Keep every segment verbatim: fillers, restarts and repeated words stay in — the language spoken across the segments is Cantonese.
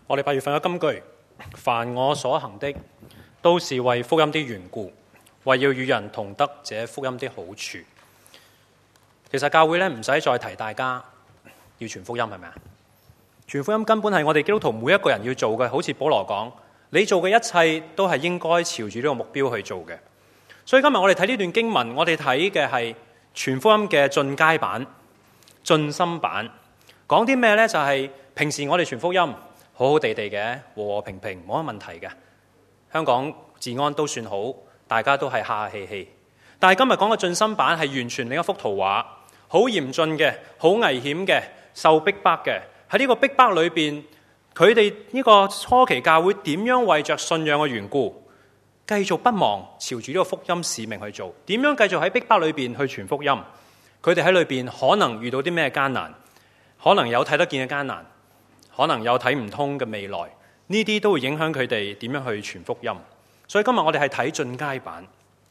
我哋八月份嘅金句，凡我所行的，都是為福音的緣故，為要與人同得這福音的好處。其實教會咧唔使再提大家要傳福音，係咪啊？傳福音根本係我哋基督徒每一個人要做嘅，好似保羅講，你做嘅一切都係應該朝住呢個目標去做嘅。所以今日我哋睇呢段經文，我哋睇嘅係傳福音嘅進階版、進深版。講啲咩呢？就係、是、平時我哋傳福音好好地地嘅，和和平平，冇乜問題嘅。香港治安都算好，大家都係客客氣氣。但係今日講嘅進深版係完全另一幅圖畫，好嚴峻嘅，好危險嘅，受逼迫嘅。喺呢個逼迫裏邊，佢哋呢個初期教會點樣為着信仰嘅緣故，繼續不忘朝住呢個福音使命去做？點樣繼續喺逼迫裏邊去傳福音？佢哋喺裏邊可能遇到啲咩艱難？可能有睇得見嘅艱難，可能有睇唔通嘅未來。呢啲都會影響佢哋點樣去傳福音。所以今日我哋係睇進階版。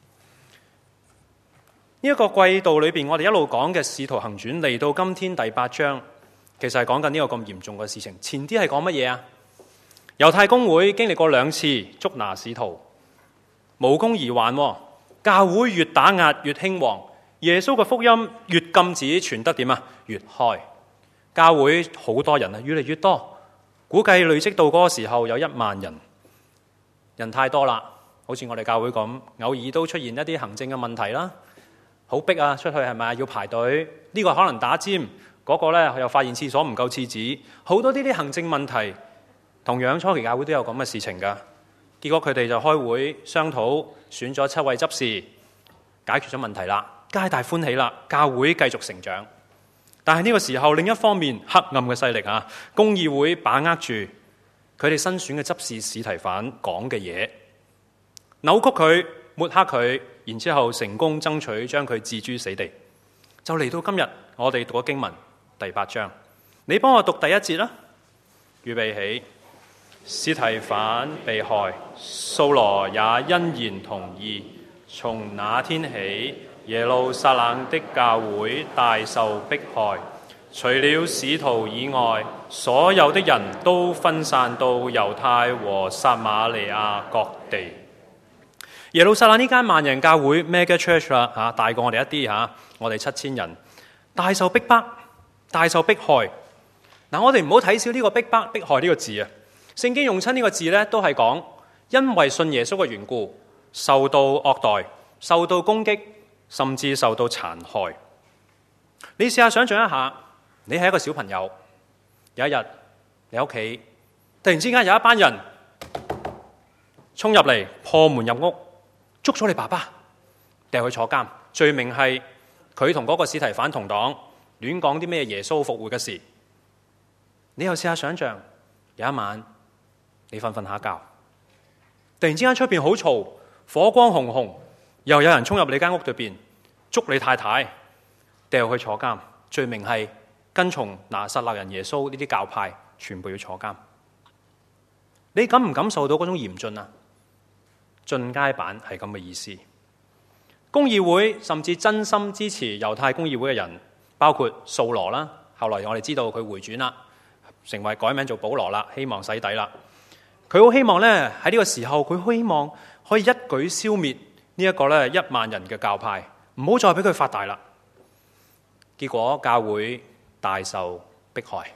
呢一個季度裏邊，我哋一路講嘅《使徒行傳》嚟到今天第八章，其實係講緊呢個咁嚴重嘅事情。前啲係講乜嘢啊？猶太公會經歷過兩次捉拿使徒，無功而還。教會越打壓越興旺，耶穌嘅福音越禁止傳得點啊？越開。教會好多人啊，越嚟越多，估計累積到嗰個時候有一萬人。人太多啦，好似我哋教會咁，偶爾都出現一啲行政嘅問題啦，好逼啊，出去係咪要排隊？呢個可能打尖，嗰個呢又發現廁所唔夠廁紙，好多呢啲行政問題。同樣初期教會都有咁嘅事情㗎。結果佢哋就開會商討，選咗七位執事，解決咗問題啦，皆大歡喜啦，教會繼續成長。但係呢個時候，另一方面黑暗嘅勢力啊，公議會把握住佢哋新選嘅執事司提反講嘅嘢，扭曲佢、抹黑佢，然之後成功爭取將佢置諸死地。就嚟到今日，我哋讀嘅經文第八章，你幫我讀第一節啦。預備起，司提反被害，掃羅也欣然同意。從那天起，耶路撒冷的教會大受迫害，除了使徒以外，所有的人都分散到猶太和撒瑪利亞各地。耶路撒冷呢間萬人教會 Mega Church 啦，嚇大過我哋一啲嚇，我哋七千人，大受逼迫，大受迫害。嗱，我哋唔好睇少呢個逼迫、迫害呢個字啊！聖經用親呢個字呢，都係講因為信耶穌嘅緣故，受到惡待，受到攻擊，甚至受到殘害。你試下想象一下，你係一個小朋友，有一日你屋企突然之間有一班人衝入嚟，破門入屋，捉咗你爸爸，掟去坐監，罪名係佢同嗰個司提反同黨亂講啲咩耶穌復活嘅事。你又試下想象，有一晚你瞓瞓下覺，突然之間出邊好嘈，火光紅紅，又有人衝入你間屋裏邊，捉你太太，掉去坐監，罪名係跟從拿撒勒人耶穌呢啲教派，全部要坐監。你感唔感受到嗰種嚴峻啊？進階版係咁嘅意思。公議會甚至真心支持猶太公議會嘅人，包括掃羅啦，後來我哋知道佢回轉啦，成為改名做保羅啦，希望洗底啦。佢好希望呢，喺呢個時候，佢好希望可以一舉消滅呢一個咧一萬人嘅教派，唔好再俾佢發大啦。結果教會大受迫害。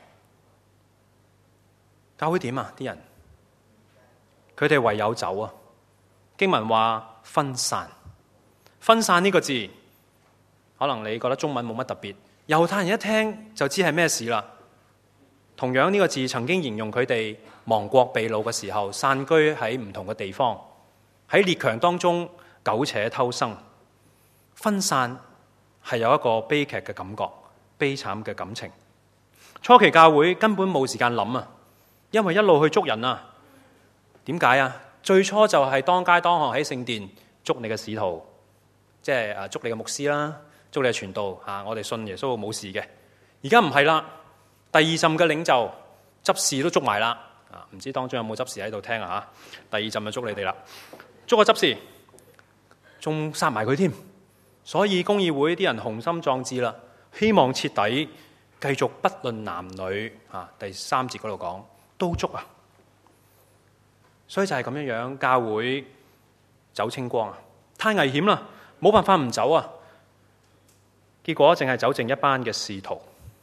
教會點啊？啲人佢哋唯有走啊！經文話分散，分散呢個字，可能你覺得中文冇乜特別，猶太人一聽就知係咩事啦。同樣呢個字曾經形容佢哋亡國被擄嘅時候，散居喺唔同嘅地方，喺列強當中苟且偷生。分散係有一個悲劇嘅感覺，悲慘嘅感情。初期教會根本冇時間諗啊，因為一路去捉人啊。點解啊？最初就係當街當巷喺聖殿捉你嘅使徒，即係誒捉你嘅牧師啦，捉你嘅傳道嚇。我哋信耶穌冇事嘅。而家唔係啦。第二陣嘅領袖執事都捉埋啦，啊，唔知當中有冇執事喺度聽啊？嚇，第二陣就捉你哋啦，捉個執事，仲殺埋佢添。所以公議會啲人雄心壯志啦，希望徹底繼續不論男女。啊，第三節嗰度講都捉啊， 所以就係咁樣樣，教會走清光啊，太危險啦，冇辦法唔走啊。結果淨係走剩一班嘅使徒。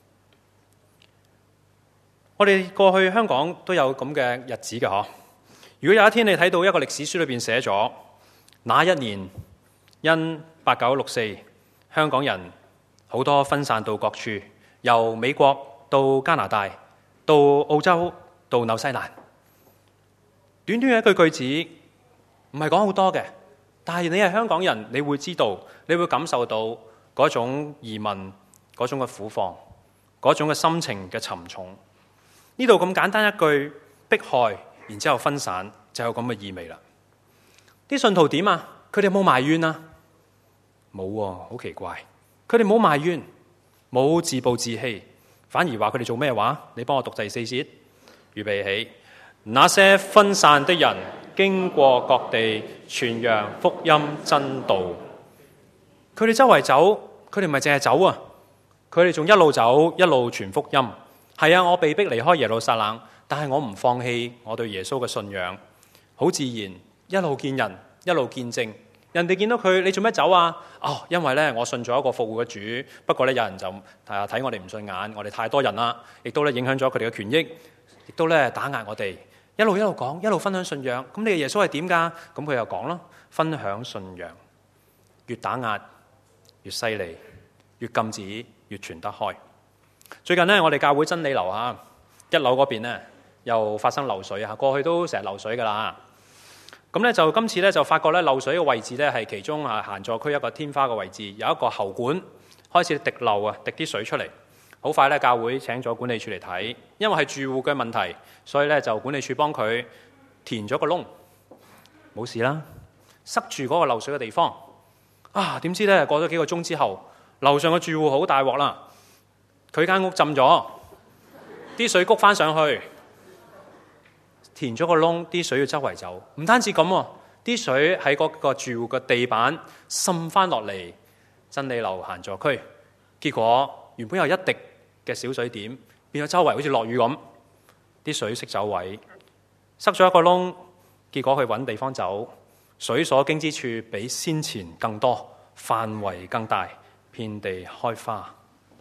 我哋過去香港都有咁嘅日子嘅嗬。如果有一天你睇到一個歷史書裏邊寫咗，那一年因八九六四，香港人好多分散到各處，由美國到加拿大，到澳洲，到紐西蘭。短短嘅一句句子，唔係講好多嘅，但係你係香港人，你會知道，你會感受到嗰種移民嗰種嘅苦況，嗰種嘅心情嘅沉重。呢度咁簡單一句迫害，然之後分散，就有咁嘅意味啦。啲信徒點啊？佢哋冇埋怨啊？冇喎，好奇怪。佢哋冇埋怨，冇自暴自棄，反而話佢哋做咩話？你幫我讀第四節，預備起。那些分散的人經過各地傳揚福音真道。佢哋周圍走，佢哋唔係淨係走啊，佢哋仲一路走一路傳福音。係啊，我被逼離開耶路撒冷，但係我唔放棄我對耶穌嘅信仰，好自然一路見人，一路見證。人哋見到佢，你做咩走啊？哦，因為咧我信咗一個復活嘅主，不過咧有人就睇我哋唔順眼，我哋太多人啦，亦都咧影響咗佢哋嘅權益，亦都咧打壓我哋。一路一路講，一路分享信仰。咁你嘅耶穌係點㗎？咁佢又講咯，分享信仰，越打壓越犀利，越禁止越傳得開。最近呢，我哋教會真理樓啊，一樓嗰邊呢又發生漏水啊！過去都成日漏水噶啦。咁咧就今次咧就發覺咧漏水嘅位置咧係其中啊閒座區一個天花嘅位置，有一個喉管開始滴漏啊，滴啲水出嚟。好快咧，教會請咗管理處嚟睇，因為係住戶嘅問題，所以咧就管理處幫佢填咗個窿，冇事啦，塞住嗰個漏水嘅地方。啊，點知咧過咗幾個鐘之後，樓上嘅住戶好大鑊啦。佢間屋浸咗，啲水谷翻上去，填咗個窿，啲水要周圍走。唔單止咁喎，啲水喺嗰個住戶嘅地板滲翻落嚟真理樓閒座區。結果原本有一滴嘅小水點，變咗周圍好似落雨咁，啲水識走位，塞咗一個窿。結果去揾地方走，水所經之處比先前更多，範圍更大，遍地開花。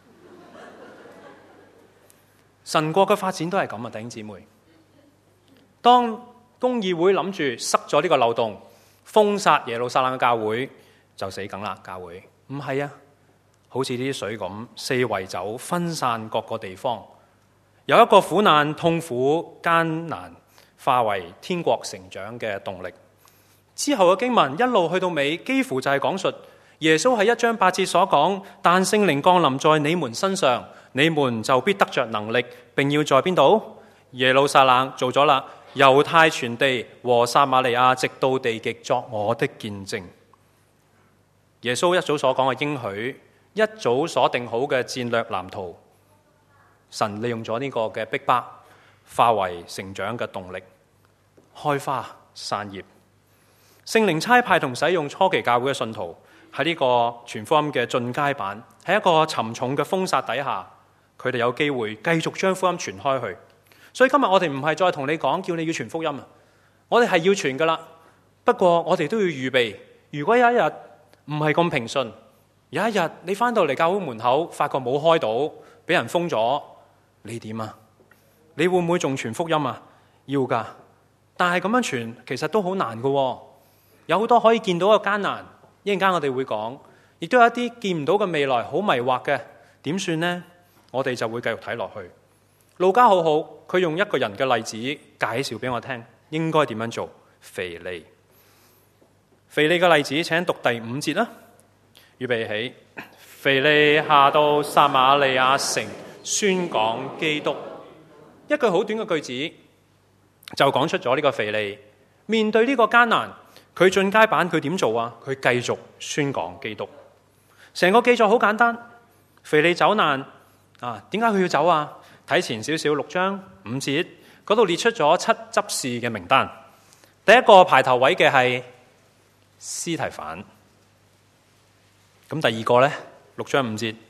神國嘅發展都係咁啊，弟兄姊妹。當公議會諗住塞咗呢個漏洞，封殺耶路撒冷嘅教會，就死梗啦。教會唔係啊，好似啲水咁四圍走，分散各個地方，有一個苦難、痛苦、艱難化為天國成長嘅動力。之後嘅經文一路去到尾，幾乎就係講述耶穌喺一章八節所講，但聖靈降臨在你們身上，你們就必得着能力，並要在邊度？耶路撒冷做咗啦，猶太全地和撒瑪利亞直到地極作我的見證。耶穌一早所講嘅應許，一早所定好嘅戰略藍圖，神利用咗呢個嘅逼迫，化為成長嘅動力，開花散葉。聖靈差派同使用初期教會嘅信徒喺呢個傳福音嘅進階版，喺一個沉重嘅封殺底下，佢哋有機會繼續將福音傳開去。所以今日我哋唔係再同你講叫你要傳福音啊，我哋係要傳噶啦。不過我哋都要預備，如果有一日唔係咁平順，有一日你翻到嚟教會門口，發覺冇開到，俾人封咗，你點啊？你會唔會仲傳福音啊？要噶，但係咁樣傳其實都好難噶，有好多可以見到嘅艱難。一陣間我哋會講，亦都有一啲見唔到嘅未來，好迷惑嘅，點算呢？我哋就會繼續睇落去。路加好好，佢用一個人嘅例子介紹俾我聽，應該點樣做。腓利，腓利嘅例子，請讀第五節啦。預備起。腓利下到撒瑪利亞城，宣講基督。一句好短嘅句子就講出咗呢個腓利面對呢個艱難，佢進階版佢點做啊？佢繼續宣講基督。成個記載好簡單，腓利走難啊，點解佢要走啊？睇前少少六章五節嗰度列出咗七執事嘅名單。第一個排頭位嘅係司提反，咁第二個呢？六章五節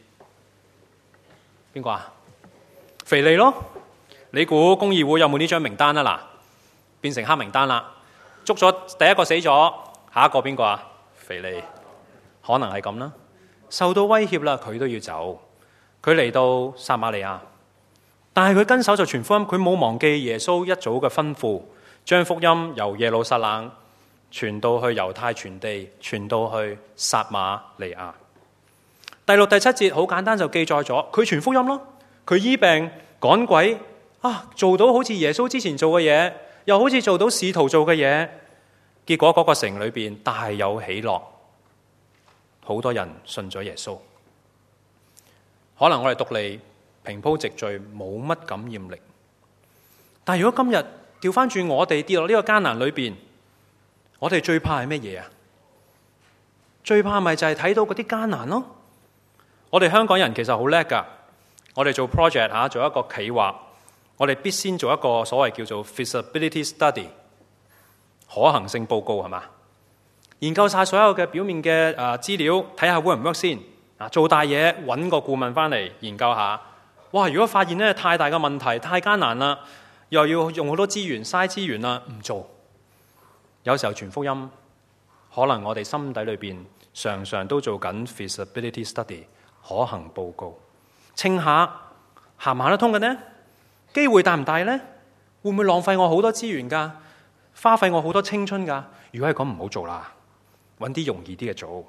邊個啊？腓利咯。你估公議會有冇呢張名單啊？嗱， 變成黑名單啦，捉咗第一個死咗，下一個邊個啊？腓利，可能係咁啦。受到威脅啦，佢都要走。佢嚟到撒瑪利亞，但係佢跟手就傳福音，佢冇忘記耶穌一早嘅吩咐，將福音由耶路撒冷傳到去猶太全地，傳到去撒瑪利亞。第六、第七節好簡單就記載咗，佢傳福音咯，佢醫病趕鬼啊，做到好似耶穌之前做嘅嘢，又好似做到使徒做嘅嘢。結果嗰個城裏邊大有喜樂，好多人信咗耶穌。可能我哋讀嚟平鋪直敘，冇乜感染力。但係如果今日調翻轉，我哋跌落呢個艱難裏邊，我哋最怕係乜嘢啊？最怕咪就係睇到嗰啲艱難咯。我哋香港人其實好叻噶，我哋做 project 吓，做一個企劃，我哋必先做一個所謂叫做 feasibility study。可行性報告係嘛？研究晒所有嘅表面嘅誒資料，睇下 work 唔 work 先。啊，做大嘢揾個顧問翻嚟研究下。哇！如果發現咧太大嘅問題，太艱難啦，又要用好多資源，嘥資源啦，唔做。有時候傳福音，可能我哋心底裏邊常常都做緊 feasibility study 可行報告，稱下行唔行得通嘅呢？機會大唔大呢？會唔會浪費我好多資源㗎？花費我好多青春㗎？如果係咁，唔好做啦，揾啲容易啲嘅做。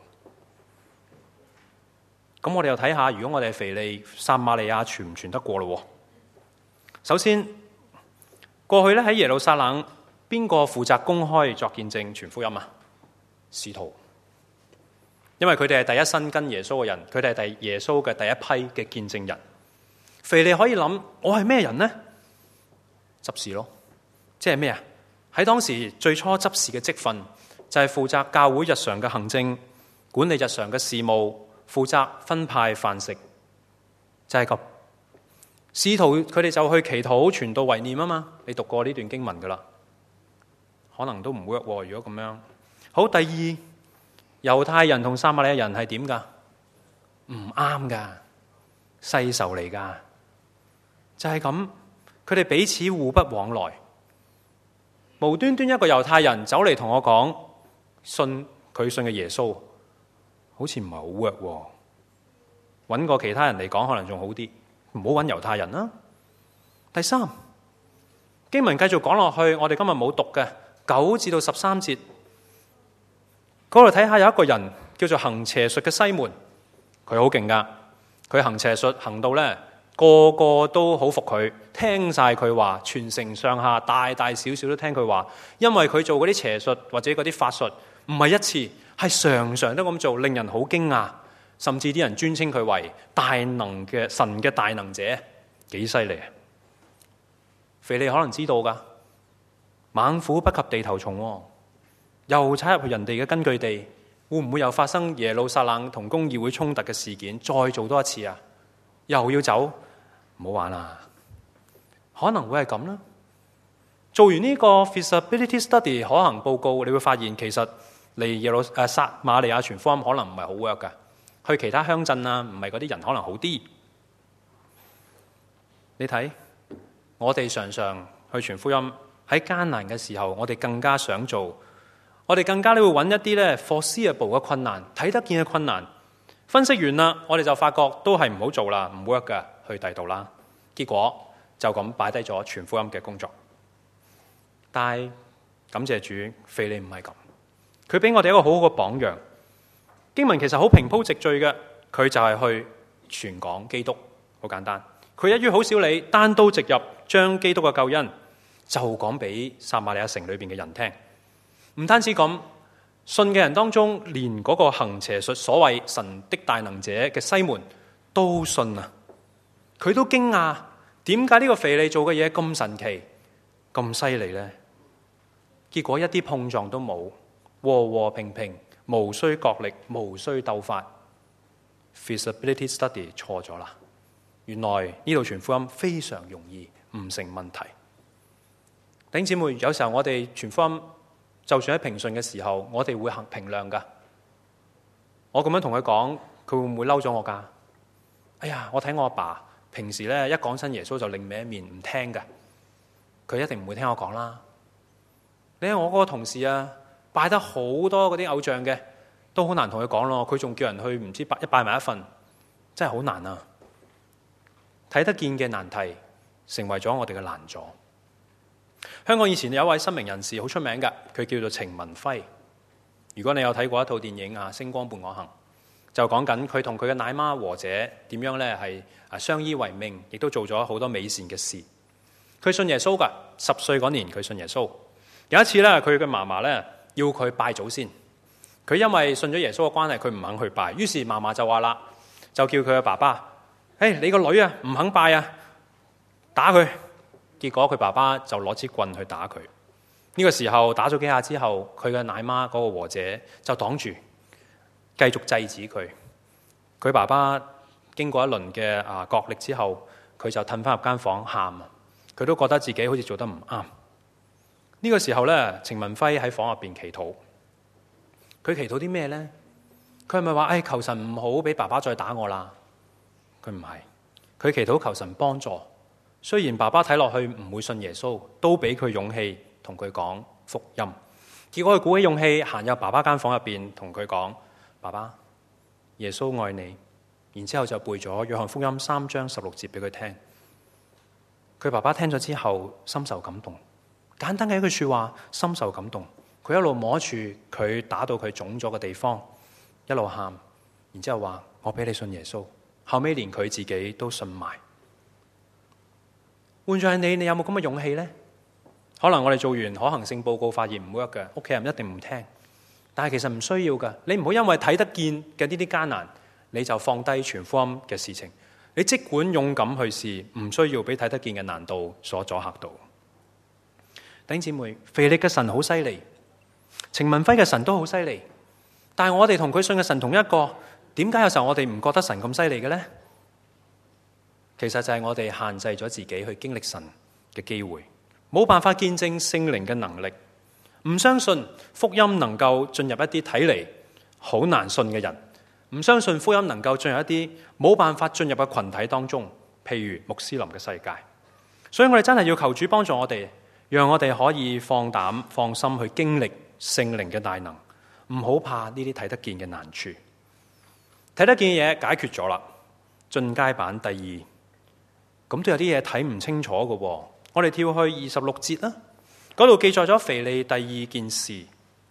咁我哋又睇下，如果我哋係腓利、撒瑪利亞傳唔傳得過咯？首先，過去咧喺耶路撒冷，邊個負責公開作見證傳福音啊？使徒，因為佢哋係第一身跟耶穌嘅人，佢哋係第耶穌嘅第一批嘅見證人。腓利可以諗，我係咩人呢？執事咯，即係咩啊？喺當時最初執事嘅職分就係負責教會日常嘅行政，管理日常嘅事務，負責分派飯食，就係咁。使徒佢哋就去祈禱傳道為念啊嘛，你讀過呢段經文噶啦，可能都唔 work 喎。如果咁樣，好，第二，猶太人同撒瑪利亞人係點噶？唔啱噶，世仇嚟噶，就係咁，佢哋彼此互不往來。無端端一個猶太人走嚟同我講信佢信嘅耶穌，好似唔係好 work 喎。揾個其他人嚟講可能仲好啲，唔好揾猶太人啦。第三，經文繼續講落去，我哋今日冇讀嘅九至到十三節，嗰度睇下有一個人叫做行邪術嘅西門，佢好勁噶，佢行邪術行到呢。個個都好服佢，聽晒佢話，全城上下大大小小都聽佢話，因為佢做嗰啲邪術或者嗰啲法術唔係一次，係常常都咁做，令人好驚訝，甚至啲人尊稱佢為大能嘅神嘅大能者，幾犀利啊！腓利可能知道噶，猛虎不及地頭蟲，又踩入去人哋嘅根據地，會唔會又發生耶路撒冷同公議會衝突嘅事件，再做多一次啊？又要走？唔好玩啦，可能會係咁啦。做完呢個 feasibility study 可行報告，你會發現其實嚟耶路誒撒瑪利亞傳福音可能唔係好 work 噶。去其他鄉鎮啊，唔係嗰啲人可能好啲。你睇，我哋常常去傳福音，喺艱難嘅時候，我哋更加想做，我哋更加咧會揾一啲咧 foreseeable 嘅困難，睇得見嘅困難。分析完啦，我哋就發覺都係唔好做啦，唔 work 噶，去第度啦。結果就咁擺低咗傳福音嘅工作。但係感謝主，腓利唔係咁，佢俾我哋一個好好嘅榜樣。經文其實好平鋪直敘嘅，佢就係去傳講基督，好簡單。佢一於好少理，單刀直入，將基督嘅救恩就講俾撒瑪利亞城裏邊嘅人聽。唔單止咁。信嘅人當中，連嗰個行邪術所謂神的大能者嘅西門都信啊！佢都驚訝，點解呢個腓利做嘅嘢咁神奇、咁犀利呢？結果一啲碰撞都冇，和和平平，無需角力，無需鬥法。feasibility study 錯咗啦！原來呢度傳福音非常容易，唔成問題。弟兄姊妹，有時候我哋傳福音。就算喺平順嘅時候，我哋會行評量噶。我咁樣同佢講，佢會唔會嬲咗我噶？哎呀，我睇我阿爸平時咧一講親耶穌就另歪一面唔聽噶，佢一定唔會聽我講啦。 你睇我嗰個同事啊，拜得好多嗰啲偶像嘅，都好難同佢講咯。佢仲叫人去唔知拜一拜埋一份，真係好難啊！睇得見嘅難題成為咗我哋嘅難阻。香港以前有一位新名人士好出名㗎，佢叫做程文輝。如果你有睇過一套電影啊《星光伴我行》，就講緊佢同佢嘅奶媽和姐點樣咧係啊相依為命，亦都做咗好多美善嘅事。佢信耶穌㗎，十歲嗰年佢信耶穌。有一次咧，佢嘅嫲嫲咧要佢拜祖先，佢因為信咗耶穌嘅關係，佢唔肯去拜。於是嫲嫲就話啦，就叫佢嘅爸爸：誒、hey, 你個女啊唔肯拜啊，打佢。結果佢爸爸就攞支棍去打佢。呢、這個時候打咗幾下之後，佢嘅奶媽嗰個和姐就擋住，繼續制止佢。佢爸爸經過一輪嘅啊角力之後，佢就褪翻入間房喊。佢都覺得自己好似做得唔啱。呢、這個時候咧，程文輝喺房入邊祈禱。佢祈禱啲咩呢？佢係咪話誒求神唔好俾爸爸再打我啦？佢唔係，佢祈禱求神幫助。雖然爸爸睇落去唔會信耶穌，都俾佢勇氣同佢講福音。結果佢鼓起勇氣行入爸爸間房入邊，同佢講：爸爸，耶穌愛你。然之後就背咗約翰福音三章十六節俾佢聽。佢爸爸聽咗之後深受感動，簡單嘅一句說話，深受感動。佢一路摸住佢打到佢腫咗嘅地方，一路喊，然之後話：我俾你信耶穌。後尾連佢自己都信埋。換作係你，你有冇咁嘅勇氣呢？可能我哋做完可行性報告發現唔 work 嘅，屋企人一定唔聽。但係其實唔需要噶，你唔好因為睇得見嘅呢啲艱難，你就放低傳福音嘅事情。你即管勇敢去試，唔需要俾睇得見嘅難度所阻嚇到。弟兄姊妹，腓力嘅神好犀利，程文輝嘅神都好犀利，但係我哋同佢信嘅神同一個，點解有時候我哋唔覺得神咁犀利嘅呢？其實就係我哋限制咗自己去經歷神嘅機會，冇辦法見證聖靈嘅能力，唔相信福音能夠進入一啲睇嚟好難信嘅人，唔相信福音能夠進入一啲冇辦法進入嘅群體當中，譬如穆斯林嘅世界。所以我哋真係要求主幫助我哋，讓我哋可以放膽放心去經歷聖靈嘅大能，唔好怕呢啲睇得見嘅難處。睇得見嘅嘢解決咗啦，進階版第二。咁都有啲嘢睇唔清楚嘅喎，我哋跳去二十六節啦，嗰度記載咗腓利第二件事。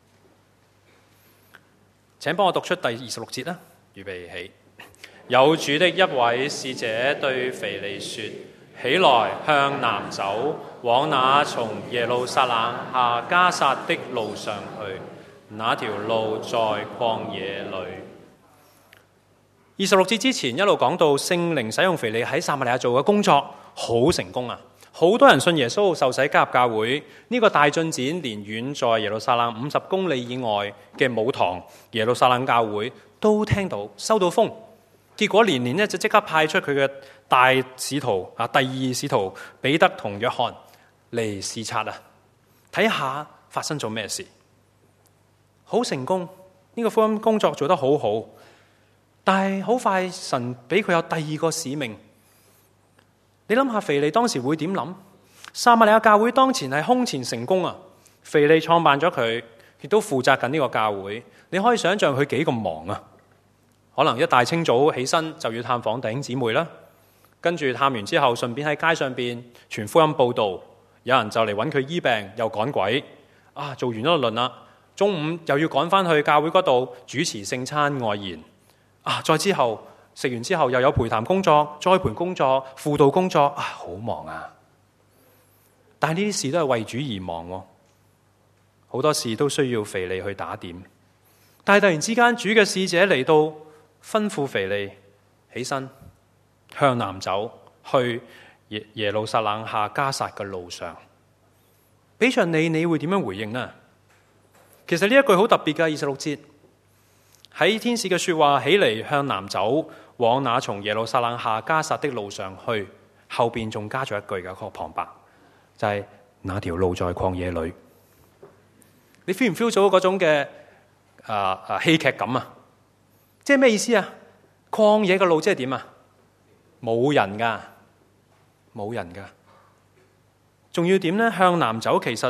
請幫我讀出第二十六節啦，預備起。有主的一位使者對腓利說：起來，向南走，往那從耶路撒冷下迦薩的路上去，那條路在曠野裏。二十六節之前一路講到聖靈使用腓利喺撒瑪利亞做嘅工作好成功啊！好多人信耶穌，受洗加入教會。呢、這個大進展連遠在耶路撒冷五十公里以外嘅母堂耶路撒冷教會都聽到，收到風。結果年年呢就即刻派出佢嘅大使徒啊，第二使徒彼得同約翰嚟視察啊，睇下發生咗咩事。好成功，呢、這個福音工作做得好好。但係好快，神俾佢有第二個使命。你諗下，腓利當時會點諗？撒瑪利亞教會當前係空前成功啊！腓利創辦咗佢，亦都負責緊呢個教會。你可以想象佢幾咁忙啊！可能一大清早起身就要探訪弟兄姊妹啦，跟住探完之後，順便喺街上邊傳福音報道。有人就嚟揾佢醫病，又趕鬼啊！做完一輪啦，中午又要趕翻去教會嗰度主持聖餐外延。啊！再之後食完之後又有陪談工作、栽培工作、輔導工作，啊，好忙啊！但係呢啲事都係為主而忙喎，好多事都需要腓利去打點。但係突然之間，主嘅使者嚟到，吩咐腓利起身向南走，去耶耶路撒冷下迦薩嘅路上。俾着你，你會點樣回應呢？其實呢一句好特別嘅，二十六節。喺天使嘅說話，起嚟向南走，往那從耶路撒冷下迦薩的路上去，後邊仲加咗一句嘅個旁白，就係、是、那條路在曠野裏。你 feel 唔 feel 到嗰種嘅啊啊戲劇感啊？即係咩意思啊？曠野嘅路即係點啊？冇人噶，冇人噶，仲要點呢？向南走，其實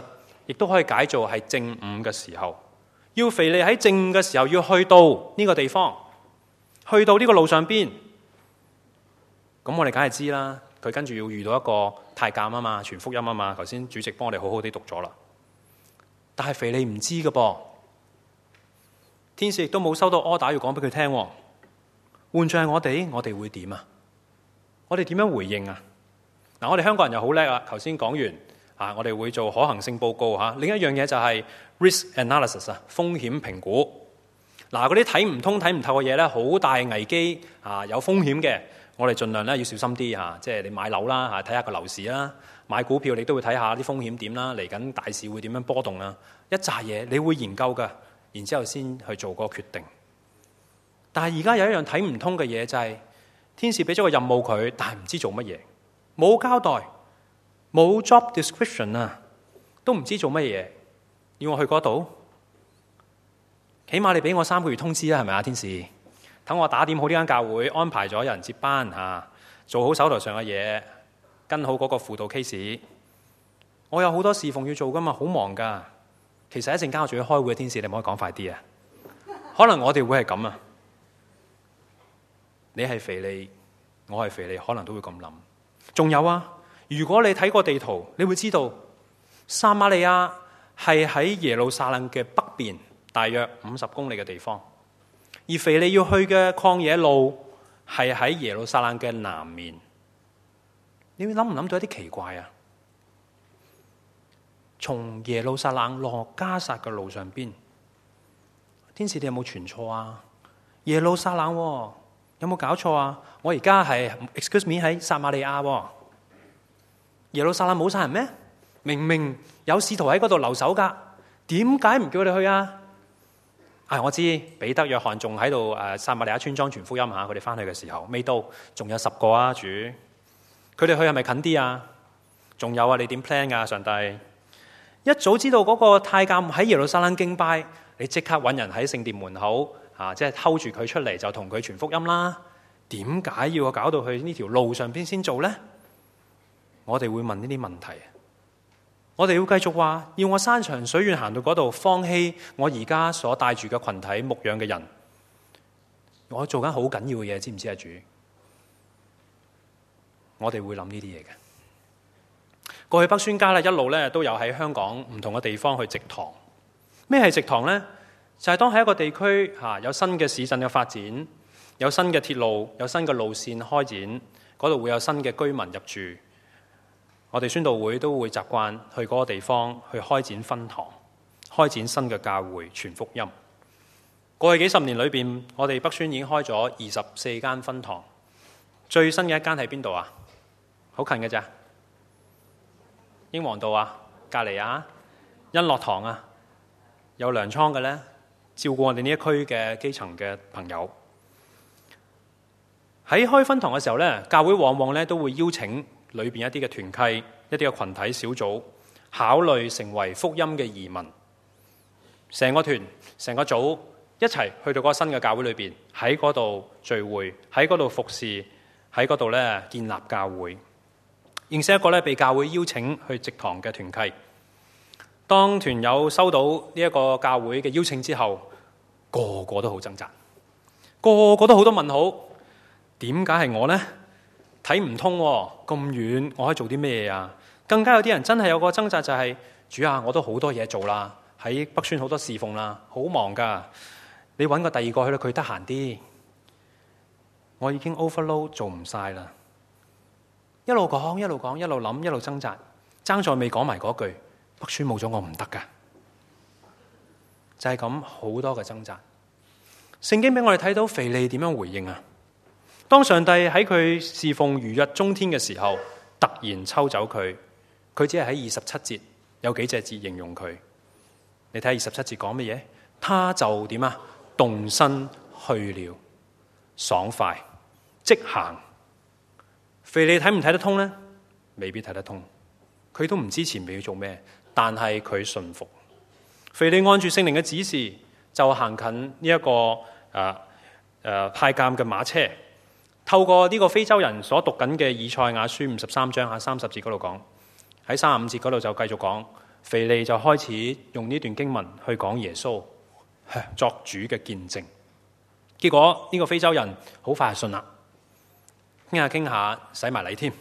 亦都可以解做係正午嘅時候。要腓利喺正午嘅時候要去到呢個地方，去到呢個路上邊。咁我哋梗係知啦，佢跟住要遇到一個太監啊嘛，傳福音啊嘛。頭先主席幫我哋好好地讀咗啦。但係腓利唔知㗎噃，天使亦都冇收到 order 要講俾佢聽。換作係我哋，我哋會點啊？我哋點樣回應啊？嗱，我哋香港人又好叻啊！頭先講完啊，我哋會做可行性報告嚇。另一樣嘢就係 risk analysis 啊，風險評估。嗱，嗰啲睇唔通、睇唔透嘅嘢咧，好大危機啊，有風險嘅，我哋盡量咧要小心啲嚇。即係你買樓啦嚇，睇下個樓市啦；買股票你都會睇下啲風險點啦。嚟緊大市會點樣波動啊？一紮嘢你會研究㗎，然之後先去做個決定。但係而家有一樣睇唔通嘅嘢就係、是。天使俾咗個任務佢，但係唔知做乜嘢，冇交代，冇 job description 啊，都唔知做乜嘢，要我去嗰度，起碼你俾我三個月通知啦，係咪啊？天使，等我打點好呢間教會，安排咗有人接班嚇，做好手頭上嘅嘢，跟好嗰個輔導 case，我有好多侍奉要做噶嘛，好忙噶。其實一陣間我仲要開會嘅，天使，你唔可以講快啲啊？可能我哋會係咁啊。你係腓利，我係腓利，可能都會咁諗。仲有啊，如果你睇過地圖，你會知道撒瑪利亞係喺耶路撒冷嘅北邊，大約五十公里嘅地方，而腓利要去嘅曠野路係喺耶路撒冷嘅南面。你諗唔諗到一啲奇怪啊？從耶路撒冷落加薩嘅路上邊，天使你有冇傳錯啊？耶路撒冷喎。有冇搞錯啊？我而家係 excuse me 喺撒瑪利亞喎，耶路撒冷冇晒人咩？明明有使徒喺嗰度留守噶，點解唔叫佢哋去啊？啊，我知彼得、約翰仲喺度誒撒瑪利亞村莊傳福音嚇，佢哋翻去嘅時候未到，仲有十個啊主，佢哋去係咪近啲啊？仲有啊，你點 plan 噶？上帝一早知道嗰個太監喺耶路撒冷敬拜，你即刻揾人喺聖殿門口。啊！即係偷住佢出嚟就同佢傳福音啦。點解要我搞到去呢條路上邊先做呢？我哋會問呢啲問題。我哋要繼續話，要我山長水遠行到嗰度，放棄我而家所帶住嘅群體牧養嘅人。我做緊好緊要嘅嘢，知唔知啊？主，我哋會諗呢啲嘢嘅。過去北宣家咧一路咧都有喺香港唔同嘅地方去植堂。咩係植堂呢？就係當喺一個地區嚇有新嘅市鎮嘅發展，有新嘅鐵路，有新嘅路線開展，嗰度會有新嘅居民入住。我哋宣道會都會習慣去嗰個地方去開展分堂，開展新嘅教會傳福音。過去幾十年裏邊，我哋北宣已經開咗二十四間分堂，最新嘅一間喺邊度啊？好近嘅咋？英皇道啊，隔離啊，欣樂堂啊，有糧倉嘅呢。照顧我哋呢一區嘅基層嘅朋友。喺開分堂嘅時候咧，教會往往咧都會邀請裏邊一啲嘅團契、一啲嘅群體小組，考慮成為福音嘅移民。成個團、成個組一齊去到嗰個新嘅教會裏邊，喺嗰度聚會，喺嗰度服侍，喺嗰度咧建立教會。認識一個咧被教會邀請去植堂嘅團契。當團友收到呢一個教會嘅邀請之後，個個都好掙扎，個個都好多問號。點解係我呢？睇唔通喎，咁遠我可以做啲咩啊？更加有啲人真係有個掙扎，就係主啊，我都好多嘢做啦，喺北宣好多侍奉啦，好忙噶。你揾個第二個去啦，佢得閒啲。我已經 overload 做唔晒啦。一路講一路講，一路諗一路掙扎，爭在未講埋嗰句。北宣冇咗我唔得噶，就係咁好多嘅掙扎。聖經俾我哋睇到腓利點樣回應啊？當上帝喺佢侍奉如日中天嘅時候，突然抽走佢，佢只係喺二十七節有幾隻字形容佢。你睇下二十七節講乜嘢？他就點啊？動身去了，爽快即行。腓利睇唔睇得通呢？未必睇得通，佢都唔知前面要做咩。但係佢信服，腓利按住聖靈嘅指示，就行近呢、這、一個誒誒太監嘅馬車，透過呢個非洲人所讀緊嘅以賽亞書五十三章啊三十節嗰度講，喺三十五節嗰度就繼續講， 腓利就開始用呢段經文去講耶穌作主嘅見證。結果呢個非洲人好快就信啦，傾下傾下洗埋禮添。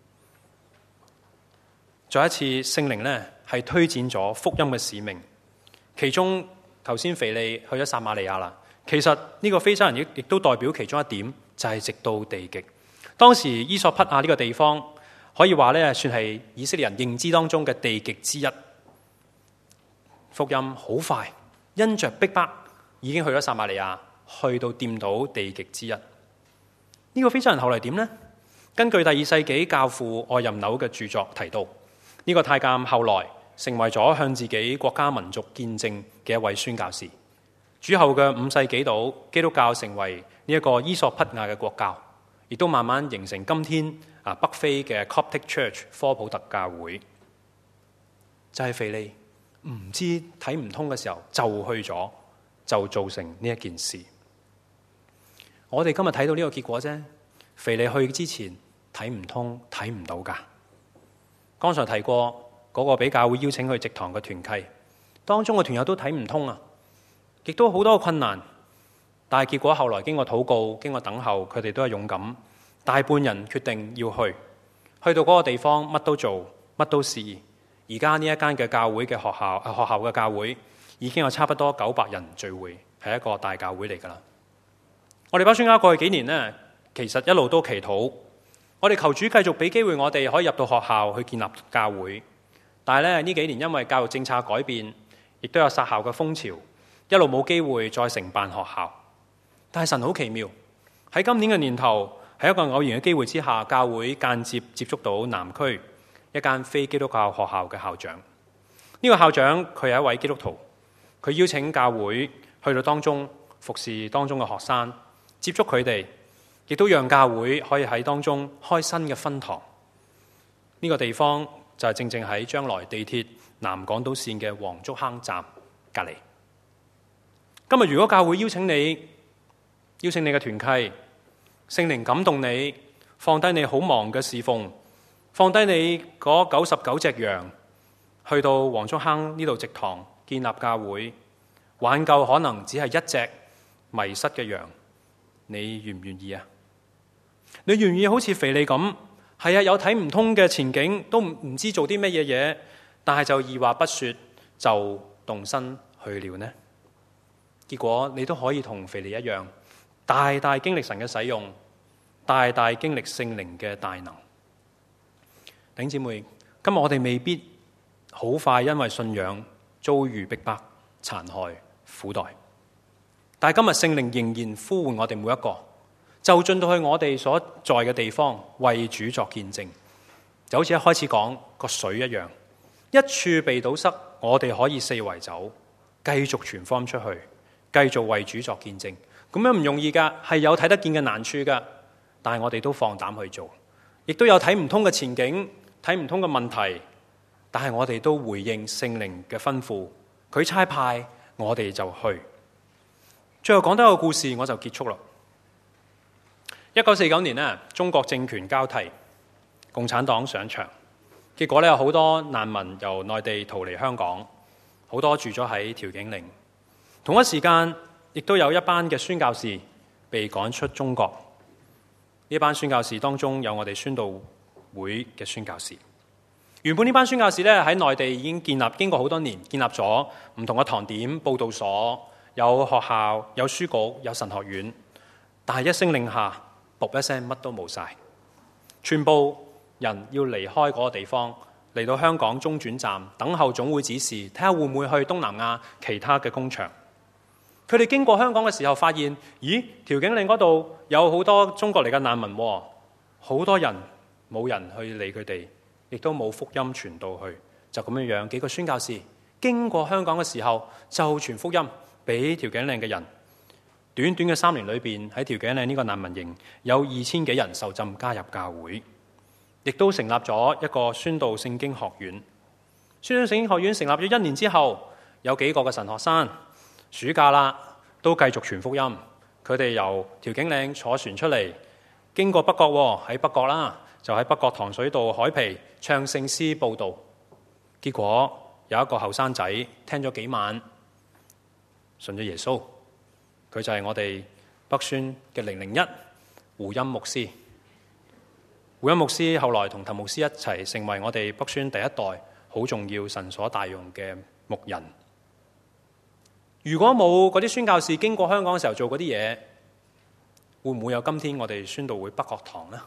再一次聖靈呢係推展咗福音嘅使命，其中頭先腓利去咗撒瑪利亞啦。其實呢個非洲人亦亦都代表其中一點，就係直到地極。當時伊索匹亞呢個地方可以話呢算係以色列人認知當中嘅地極之一。福音好快因着逼迫已經去咗撒瑪利亞，去到掂到地極之一。呢個非洲人後來點呢？根據第二世紀教父愛任紐嘅著作提到，呢個太監後來成為咗向自己國家民族見證嘅一位宣教士。主後嘅五世紀度，基督教成為呢一個伊索匹亞嘅國教，亦都慢慢形成今天啊北非嘅 Coptic Church 科普特教會。就係腓利唔知睇唔通嘅時候就去咗，就造成呢一件事。我哋今日睇到呢個結果啫。腓利去之前睇唔通睇唔到噶。剛才提過嗰個俾教會邀請去植堂嘅團契當中嘅團友都睇唔通啊，亦都好多困難，但係結果後來經過禱告，經過等候，佢哋都係勇敢，大半人決定要去，去到嗰個地方乜都做，乜都試。而家呢一間嘅教會嘅學校，學校嘅教會已經有差不多九百人聚會，係一個大教會嚟噶啦。我哋巴宣家過去幾年呢，其實一路都祈禱，我哋求主繼續俾機會我哋可以入到學校去建立教會。但係咧呢幾年因為教育政策改變，亦都有殺校嘅風潮，一路冇機會再承辦學校。但係神好奇妙，喺今年嘅年頭，喺一個偶然嘅機會之下，教會間接接觸到南區一間非基督教學校嘅校長。呢個校長佢係一位基督徒，佢邀請教會去到當中服侍當中嘅學生，接觸佢哋，亦都讓教會可以喺當中開新嘅分堂。呢個地方就係正正喺將來地鐵南港島線嘅黃竹坑站隔離。今日如果教會邀請你，邀請你嘅團契，聖靈感動你，放低你好忙嘅侍奉，放低你嗰九十九隻羊，去到黃竹坑呢度植堂建立教會，挽救可能只係一隻迷失嘅羊，你願唔願意啊？你願唔願意好似腓利咁？係啊，有睇唔通嘅前景，都唔知做啲乜嘢嘢，但係就二話不說就動身去了呢？結果你都可以同腓利一樣，大大經歷神嘅使用，大大經歷聖靈嘅大能。弟兄姊妹，今日我哋未必好快因為信仰遭遇逼迫、殘害、苦待，但係今日聖靈仍然呼喚我哋每一個，就進到去我哋所在嘅地方，為主作見證。就好似一開始講個水一樣，一處被堵塞，我哋可以四圍走，繼續傳福音出去，繼續為主作見證。咁樣唔容易噶，係有睇得見嘅難處噶，但係我哋都放膽去做，亦都有睇唔通嘅前景，睇唔通嘅問題，但係我哋都回應聖靈嘅吩咐，佢差派我哋就去。最後講多一個故事，我就結束啦。一九四九年呢，中國政權交替，共產黨上場，結果呢，有好多難民由內地逃離香港，好多住咗喺調景嶺。同一時間，亦都有一班嘅宣教士被趕出中國。呢班宣教士當中有我哋宣道會嘅宣教士。原本呢班宣教士咧喺內地已經建立，經過好多年建立咗唔同嘅堂點、佈道所，有學校、有書局、有神學院。但係一聲令下，噗一聲乜都冇晒，全部人要離開嗰個地方，嚟到香港中轉站等候總會指示，睇下會唔會去東南亞其他嘅工場。佢哋經過香港嘅時候，發現咦，調景嶺嗰度有好多中國嚟嘅難民，好多人冇人去理佢哋，亦都冇福音傳到去，就咁樣樣幾個宣教士經過香港嘅時候，就傳福音俾調景嶺嘅人。短短嘅三年裏邊，喺調景嶺呢個難民營有二千幾人受浸加入教會，亦都成立咗一個宣道聖經學院。宣道聖經學院成立咗一年之後，有幾個嘅神學生暑假啦，都繼續傳福音。佢哋由調景嶺坐船出嚟，經過北角喎，喺北角啦，就喺北角糖水道海皮唱聖詩佈道。結果有一個後生仔聽咗幾晚，信咗耶穌。佢就係我哋北宣嘅零零一胡欽牧師。胡欽牧師後來同滕牧師一齊成為我哋北宣第一代好重要神所大用嘅牧人。如果冇嗰啲宣教士經過香港嘅時候做嗰啲嘢，會唔會有今天我哋宣道會北角堂呢？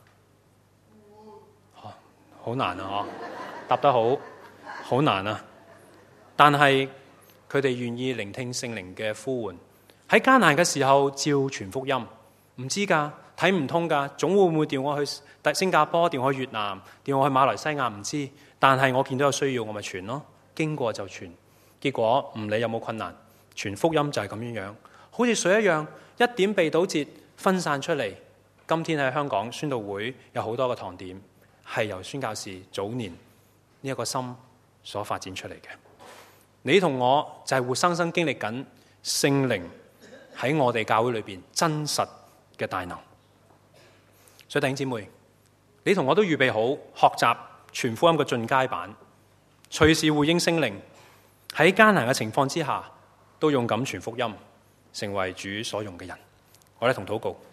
好難啊！嗬，答得好，好難啊！但係佢哋願意聆聽聖靈嘅呼喚，喺艱難嘅時候照傳福音。唔知㗎，睇唔通㗎，總會唔會調我去新加坡，調我去越南，調我去馬來西亞？唔知。但係我見到有需要，我咪傳咯。經過就傳，結果唔理有冇困難，傳福音就係咁樣樣，好似水一樣，一點被倒節分散出嚟。今天喺香港宣道會有好多個堂點，係由宣教士早年呢一個心所發展出嚟嘅。你同我就係活生生經歷緊聖靈喺我哋教會裏邊真實嘅大能。所以弟兄姊妹，你同我都預備好學習傳福音嘅進階版，隨時回應聖靈，喺艱難嘅情況之下都勇敢傳福音，成為主所用嘅人。我哋同禱告。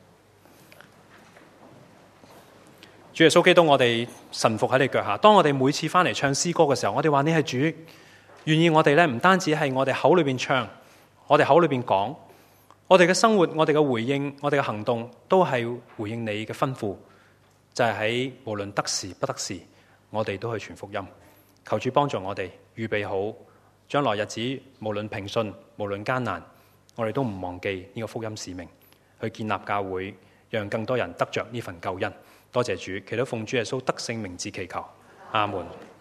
主耶穌基督，我哋臣服喺你腳下。當我哋每次翻嚟唱詩歌嘅時候，我哋話你係主，願意我哋咧唔單止係我哋口裏邊唱，我哋口裏邊講，我哋嘅生活、我哋嘅回應、我哋嘅行動，都係回應你嘅吩咐，就係喺無論得時不得時，我哋都去傳福音。求主幫助我哋預備好將來日子，無論平順，無論艱難，我哋都唔忘記呢個福音使命，去建立教會，讓更多人得着呢份救恩。多謝主，祈禱奉主耶穌得勝名字祈求，阿門。